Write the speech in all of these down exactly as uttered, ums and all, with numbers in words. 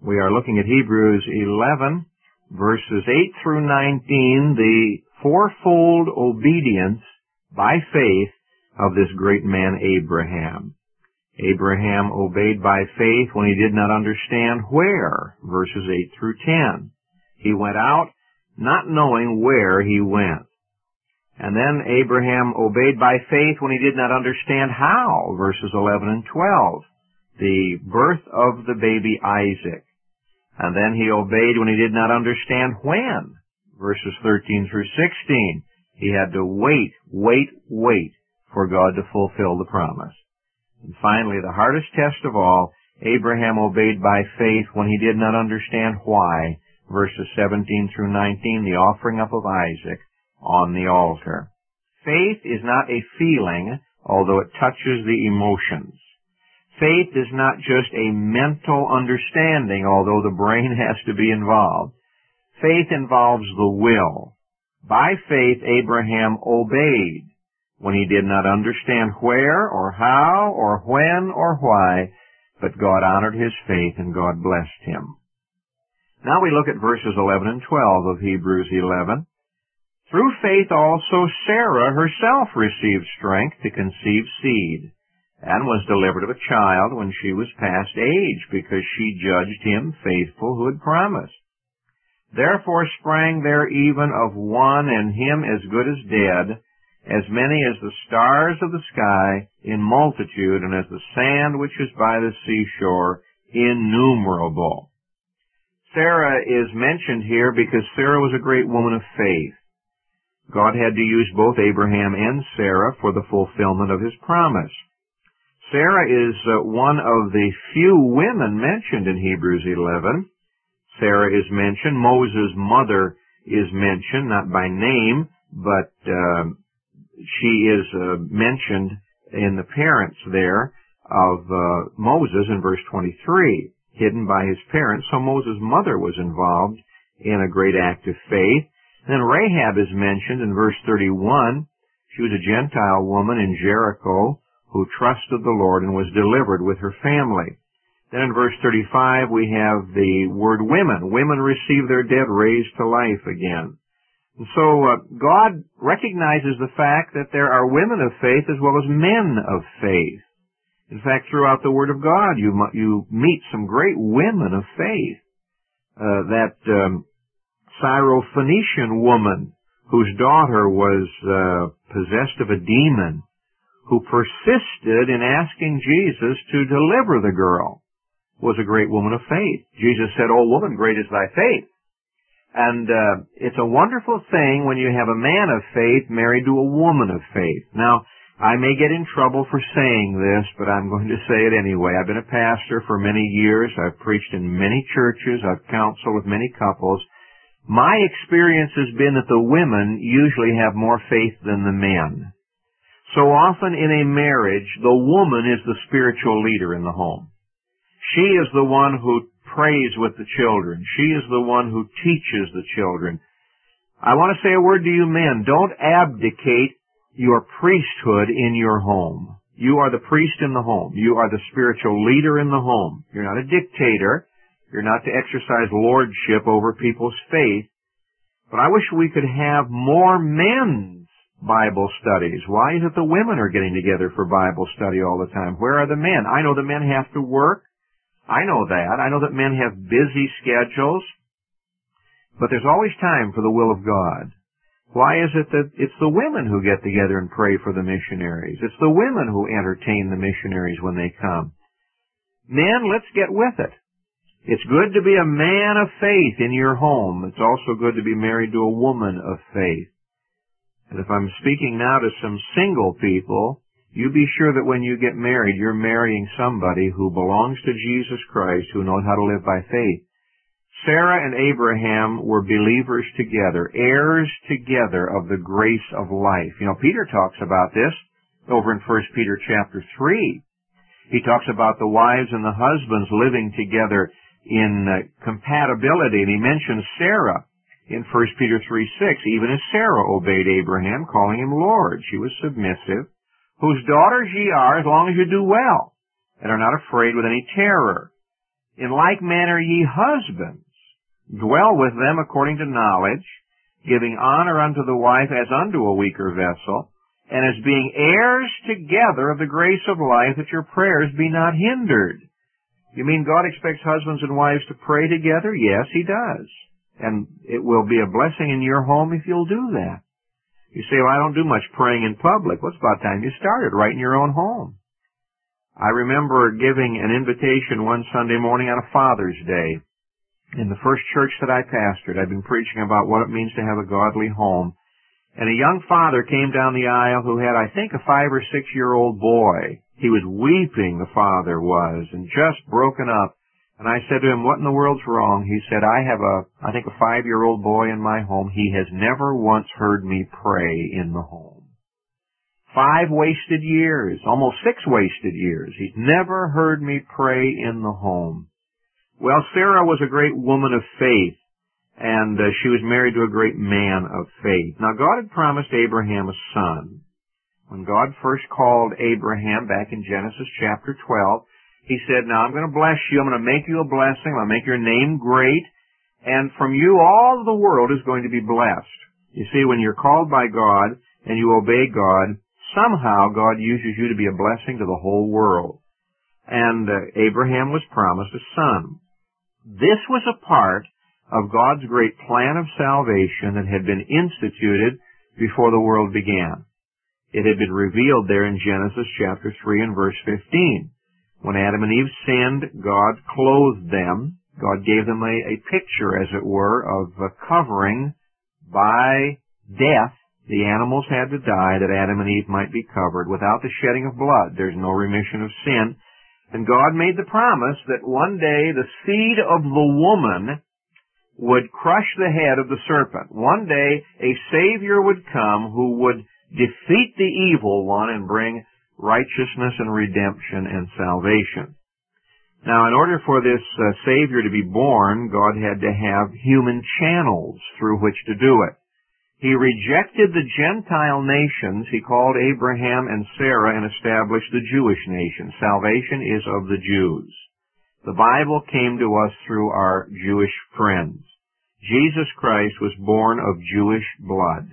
We are looking at Hebrews eleven, verses eight through nineteen, the fourfold obedience by faith of this great man Abraham. Abraham obeyed by faith when he did not understand where, verses eight through ten. He went out not knowing where he went. And then Abraham obeyed by faith when he did not understand how, verses eleven and twelve, the birth of the baby Isaac. And then he obeyed when he did not understand when, verses thirteen through sixteen. He had to wait, wait, wait for God to fulfill the promise. And finally, the hardest test of all, Abraham obeyed by faith when he did not understand why, verses seventeen through nineteen, the offering up of Isaac on the altar. Faith is not a feeling, although it touches the emotions. Faith is not just a mental understanding, although the brain has to be involved. Faith involves the will. By faith, Abraham obeyed when he did not understand where or how or when or why, but God honored his faith and God blessed him. Now we look at verses eleven and twelve of Hebrews eleven. Through faith also Sarah herself received strength to conceive seed, and was delivered of a child when she was past age, because she judged him faithful who had promised. Therefore sprang there even of one, and him as good as dead, as many as the stars of the sky in multitude, and as the sand which is by the seashore, innumerable. Sarah is mentioned here because Sarah was a great woman of faith. God had to use both Abraham and Sarah for the fulfillment of his promise. Sarah is uh, one of the few women mentioned in Hebrews eleven. Sarah is mentioned. Moses' mother is mentioned, not by name, but uh, she is uh, mentioned in the parents there of uh, Moses in verse twenty-three, hidden by his parents. So Moses' mother was involved in a great act of faith. Then Rahab is mentioned in verse thirty-one. She was a Gentile woman in Jericho who trusted the Lord and was delivered with her family. Then in verse thirty-five we have the word women. Women receive their dead raised to life again. And so uh, God recognizes the fact that there are women of faith as well as men of faith. In fact, throughout the Word of God, you you meet some great women of faith. Uh, that um, Syrophoenician woman whose daughter was uh, possessed of a demon, who persisted in asking Jesus to deliver the girl, was a great woman of faith. Jesus said, "O woman, great is thy faith." And uh, it's a wonderful thing when you have a man of faith married to a woman of faith. Now, I may get in trouble for saying this, but I'm going to say it anyway. I've been a pastor for many years. I've preached in many churches. I've counseled with many couples. My experience has been that the women usually have more faith than the men. So often in a marriage, the woman is the spiritual leader in the home. She is the one who prays with the children. She is the one who teaches the children. I want to say a word to you men. Don't abdicate your priesthood in your home. You are the priest in the home. You are the spiritual leader in the home. You're not a dictator. You're not to exercise lordship over people's faith. But I wish we could have more men's Bible studies. Why is it the women are getting together for Bible study all the time? Where are the men? I know the men have to work. I know that. I know that men have busy schedules. But there's always time for the will of God. Why is it that it's the women who get together and pray for the missionaries? It's the women who entertain the missionaries when they come. Men, let's get with it. It's good to be a man of faith in your home. It's also good to be married to a woman of faith. And if I'm speaking now to some single people, you be sure that when you get married, you're marrying somebody who belongs to Jesus Christ, who knows how to live by faith. Sarah and Abraham were believers together, heirs together of the grace of life. You know, Peter talks about this over in First Peter chapter three. He talks about the wives and the husbands living together in uh, compatibility, and he mentions Sarah in First Peter three six, even as Sarah obeyed Abraham, calling him Lord. She was submissive, whose daughters ye are, as long as you do well, and are not afraid with any terror. In like manner ye husbands, dwell with them according to knowledge, giving honor unto the wife as unto a weaker vessel, and as being heirs together of the grace of life, that your prayers be not hindered. You mean God expects husbands and wives to pray together? Yes, He does. And it will be a blessing in your home if you'll do that. You say, well, I don't do much praying in public. Well, it's about time you started right in your own home. I remember giving an invitation one Sunday morning on a Father's Day. In the first church that I pastored, I'd been preaching about what it means to have a godly home. And a young father came down the aisle who had, I think, a five or six-year-old boy. He was weeping, the father was, and just broken up. And I said to him, what in the world's wrong? He said, I have a, I think, a five-year-old boy in my home. He has never once heard me pray in the home. Five wasted years, almost six wasted years. He's never heard me pray in the home. Well, Sarah was a great woman of faith, and uh, she was married to a great man of faith. Now, God had promised Abraham a son. When God first called Abraham back in Genesis chapter twelve, He said, now I'm going to bless you. I'm going to make you a blessing. I'm going to make your name great. And from you, all of the world is going to be blessed. You see, when you're called by God and you obey God, somehow God uses you to be a blessing to the whole world. And uh, Abraham was promised a son. This was a part of God's great plan of salvation that had been instituted before the world began. It had been revealed there in Genesis chapter three and verse fifteen. When Adam and Eve sinned, God clothed them. God gave them a, a picture, as it were, of a covering by death. The animals had to die that Adam and Eve might be covered. Without the shedding of blood, there's no remission of sin. And God made the promise that one day the seed of the woman would crush the head of the serpent. One day a Savior would come who would defeat the evil one and bring righteousness and redemption and salvation. Now, in order for this uh, Savior to be born, God had to have human channels through which to do it. He rejected the Gentile nations. He called Abraham and Sarah and established the Jewish nation. Salvation is of the Jews. The Bible came to us through our Jewish friends. Jesus Christ was born of Jewish blood,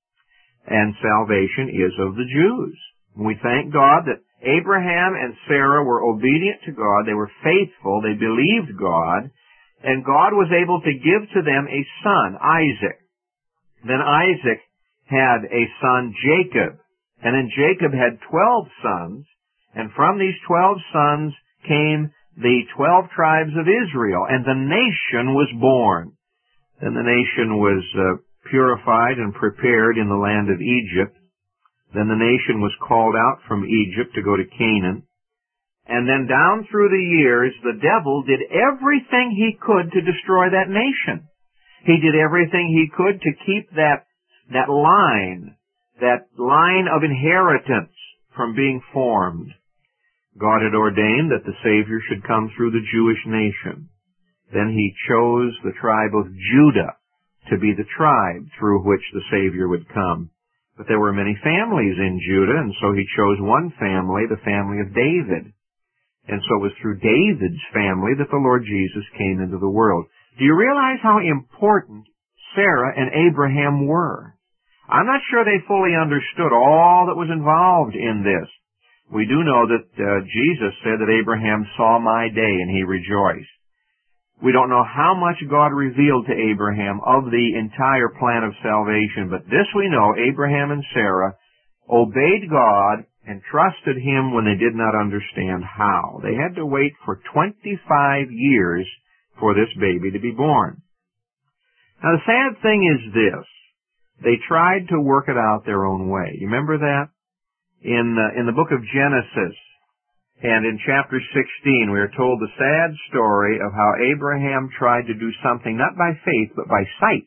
and salvation is of the Jews. We thank God that Abraham and Sarah were obedient to God. They were faithful. They believed God. And God was able to give to them a son, Isaac. Then Isaac had a son, Jacob. And then Jacob had twelve sons. And from these twelve sons came the twelve tribes of Israel. And the nation was born. Then the nation was uh, purified and prepared in the land of Egypt. Then the nation was called out from Egypt to go to Canaan. And then down through the years, the devil did everything he could to destroy that nation. He did everything he could to keep that, that line, that line of inheritance from being formed. God had ordained that the Savior should come through the Jewish nation. Then He chose the tribe of Judah to be the tribe through which the Savior would come. But there were many families in Judah, and so He chose one family, the family of David. And so it was through David's family that the Lord Jesus came into the world. Do you realize how important Sarah and Abraham were? I'm not sure they fully understood all that was involved in this. We do know that uh, Jesus said that Abraham saw my day and he rejoiced. We don't know how much God revealed to Abraham of the entire plan of salvation, but this we know, Abraham and Sarah obeyed God and trusted Him when they did not understand how. They had to wait for twenty-five years for this baby to be born. Now the sad thing is this. They tried to work it out their own way. You remember that? In, uh, in the book of Genesis, and in chapter sixteen, we are told the sad story of how Abraham tried to do something not by faith, but by sight.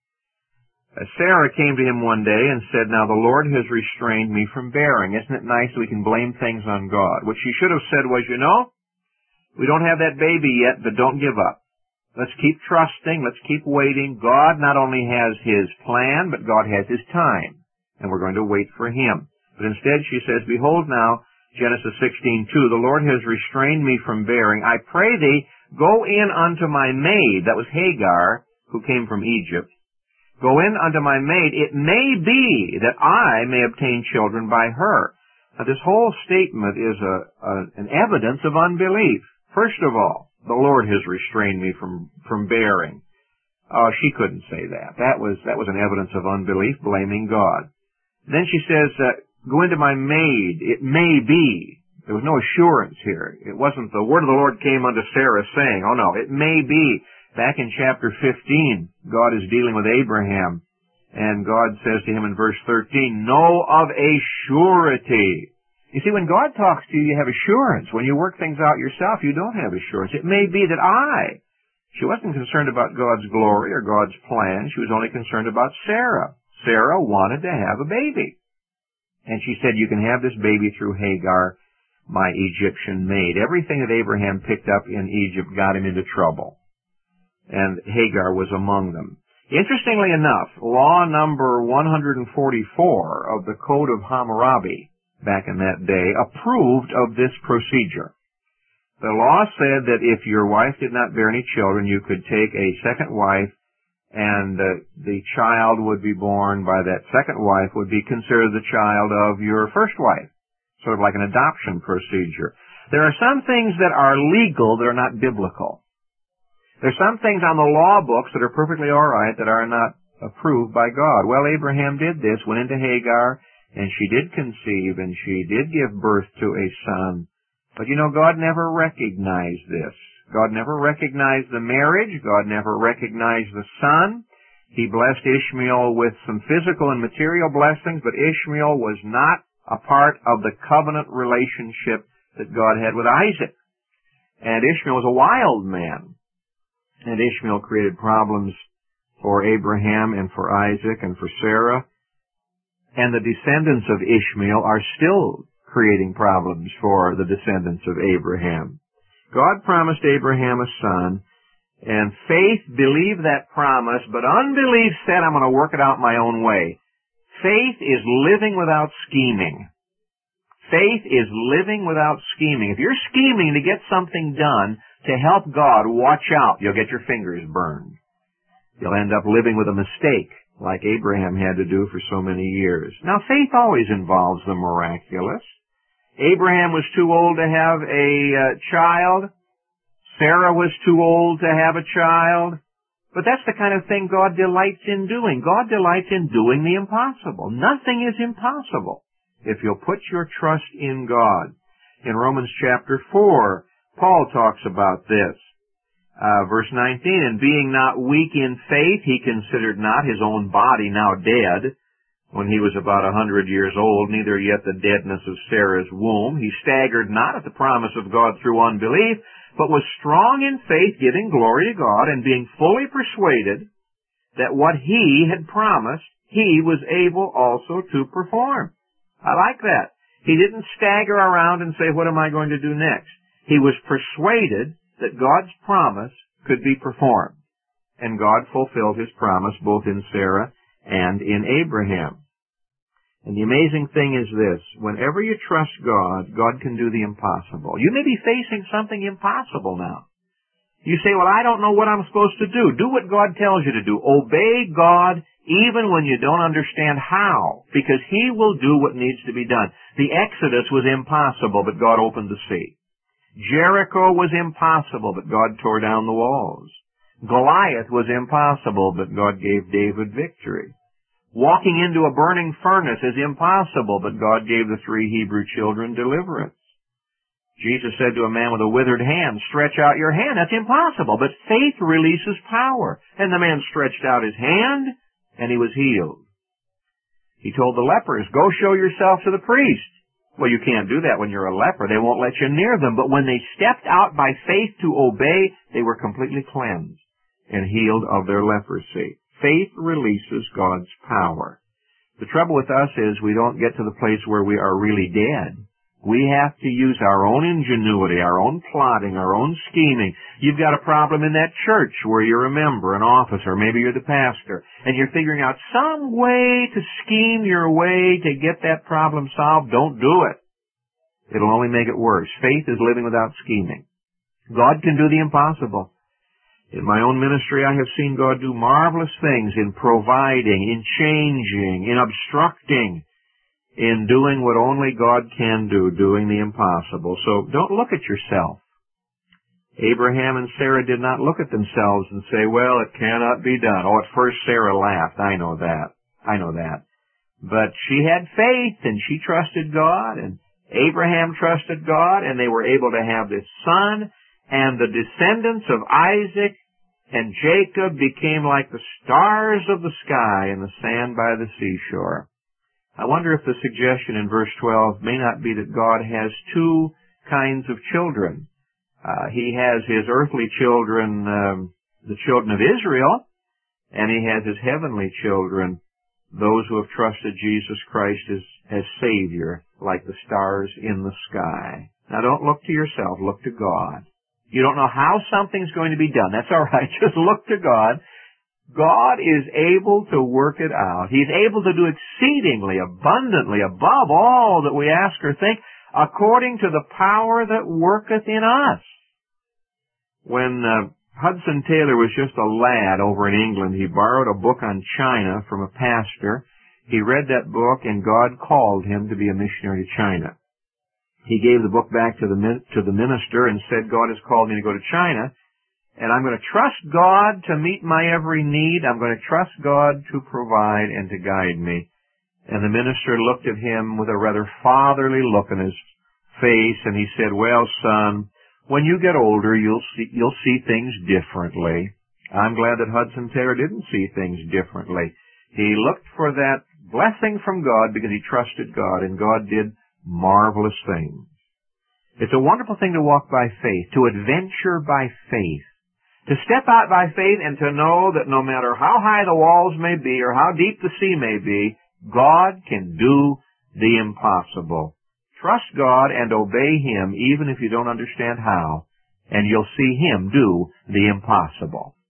Uh, Sarah came to him one day and said, now the Lord has restrained me from bearing. Isn't it nice we can blame things on God? What she should have said was, you know, we don't have that baby yet, but don't give up. Let's keep trusting. Let's keep waiting. God not only has His plan, but God has His time. And we're going to wait for Him. But instead she says, behold now, Genesis sixteen two, the Lord has restrained me from bearing. I pray thee, Go in unto my maid, that was Hagar, who came from Egypt. Go in unto my maid, it may be that I may obtain children by her. Now this whole statement is a, a, an evidence of unbelief. First of all, the Lord has restrained me from, from bearing. Oh, she couldn't say that. That was, that was an evidence of unbelief, blaming God. Then she says, uh, go into my maid, it may be. There was no assurance here. It wasn't the word of the Lord came unto Sarah saying, oh no, it may be. Back in chapter fifteen, God is dealing with Abraham, and God says to him in verse thirteen, know of a surety. You see, when God talks to you, you have assurance. When you work things out yourself, you don't have assurance. It may be that I. She wasn't concerned about God's glory or God's plan. She was only concerned about Sarah. Sarah wanted to have a baby. And she said, you can have this baby through Hagar, my Egyptian maid. Everything that Abraham picked up in Egypt got him into trouble. And Hagar was among them. Interestingly enough, law number one hundred forty-four of the Code of Hammurabi, back in that day, approved of this procedure. The law said that if your wife did not bear any children, you could take a second wife, and uh, the child would be born by that second wife would be considered the child of your first wife, sort of like an adoption procedure. There are some things that are legal that are not biblical. There's some things on the law books that are perfectly all right that are not approved by God. Well, Abraham did this, went into Hagar, and she did conceive, and she did give birth to a son. But you know, God never recognized this. God never recognized the marriage. God never recognized the son. He blessed Ishmael with some physical and material blessings, but Ishmael was not a part of the covenant relationship that God had with Isaac. And Ishmael was a wild man. And Ishmael created problems for Abraham and for Isaac and for Sarah. And the descendants of Ishmael are still creating problems for the descendants of Abraham. God promised Abraham a son, and faith believed that promise, but unbelief said, I'm going to work it out my own way. Faith is living without scheming. Faith is living without scheming. If you're scheming to get something done to help God, watch out. You'll get your fingers burned. You'll end up living with a mistake, like Abraham had to do for so many years. Now, faith always involves the miraculous. Abraham was too old to have a uh, child. Sarah was too old to have a child. But that's the kind of thing God delights in doing. God delights in doing the impossible. Nothing is impossible if you'll put your trust in God. In Romans chapter four, Paul talks about this. Uh, verse nineteen, and being not weak in faith, he considered not his own body now dead, when he was about a hundred years old, neither yet the deadness of Sarah's womb. He staggered not at the promise of God through unbelief, but was strong in faith, giving glory to God, and being fully persuaded that what he had promised, he was able also to perform. I like that. He didn't stagger around and say, what am I going to do next? He was persuaded that God's promise could be performed. And God fulfilled his promise both in Sarah and in Abraham. And the amazing thing is this, whenever you trust God, God can do the impossible. You may be facing something impossible now. You say, well, I don't know what I'm supposed to do. Do what God tells you to do. Obey God even when you don't understand how, because he will do what needs to be done. The Exodus was impossible, but God opened the sea. Jericho was impossible, but God tore down the walls. Goliath was impossible, but God gave David victory. Walking into a burning furnace is impossible, but God gave the three Hebrew children deliverance. Jesus said to a man with a withered hand, stretch out your hand. That's impossible, but faith releases power. And the man stretched out his hand, and he was healed. He told the lepers, go show yourself to the priest. Well, you can't do that when you're a leper. They won't let you near them. But when they stepped out by faith to obey, they were completely cleansed and healed of their leprosy. Faith releases God's power. The trouble with us is we don't get to the place where we are really dead. We have to use our own ingenuity, our own plotting, our own scheming. You've got a problem in that church where you're a member, an officer, maybe you're the pastor, and you're figuring out some way to scheme your way to get that problem solved. Don't do it. It'll only make it worse. Faith is living without scheming. God can do the impossible. In my own ministry, I have seen God do marvelous things in providing, in changing, in obstructing, in doing what only God can do, doing the impossible. So don't look at yourself. Abraham and Sarah did not look at themselves and say, well, it cannot be done. Oh, at first Sarah laughed. I know that. I know that. But she had faith and she trusted God, and Abraham trusted God, and they were able to have this son, and the descendants of Isaac and Jacob became like the stars of the sky and the sand by the seashore. I wonder if the suggestion in verse twelve may not be that God has two kinds of children. Uh, he has his earthly children, um, the children of Israel, and he has his heavenly children, those who have trusted Jesus Christ as, as Savior, like the stars in the sky. Now don't look to yourself, look to God. You don't know how something's going to be done. That's all right. Just look to God. God is able to work it out. He's able to do exceedingly, abundantly, above all that we ask or think, according to the power that worketh in us. When uh, Hudson Taylor was just a lad over in England, he borrowed a book on China from a pastor. He read that book, and God called him to be a missionary to China. He gave the book back to the to the minister and said, God has called me to go to China, and I'm going to trust God to meet my every need. I'm going to trust God to provide and to guide me. And the minister looked at him with a rather fatherly look in his face, and he said, well, son, when you get older, you'll see, you'll see things differently. I'm glad that Hudson Taylor didn't see things differently. He looked for that blessing from God because he trusted God, and God did marvelous things. It's a wonderful thing to walk by faith, to adventure by faith, to step out by faith and to know that no matter how high the walls may be or how deep the sea may be, God can do the impossible. Trust God and obey Him even if you don't understand how, and you'll see Him do the impossible.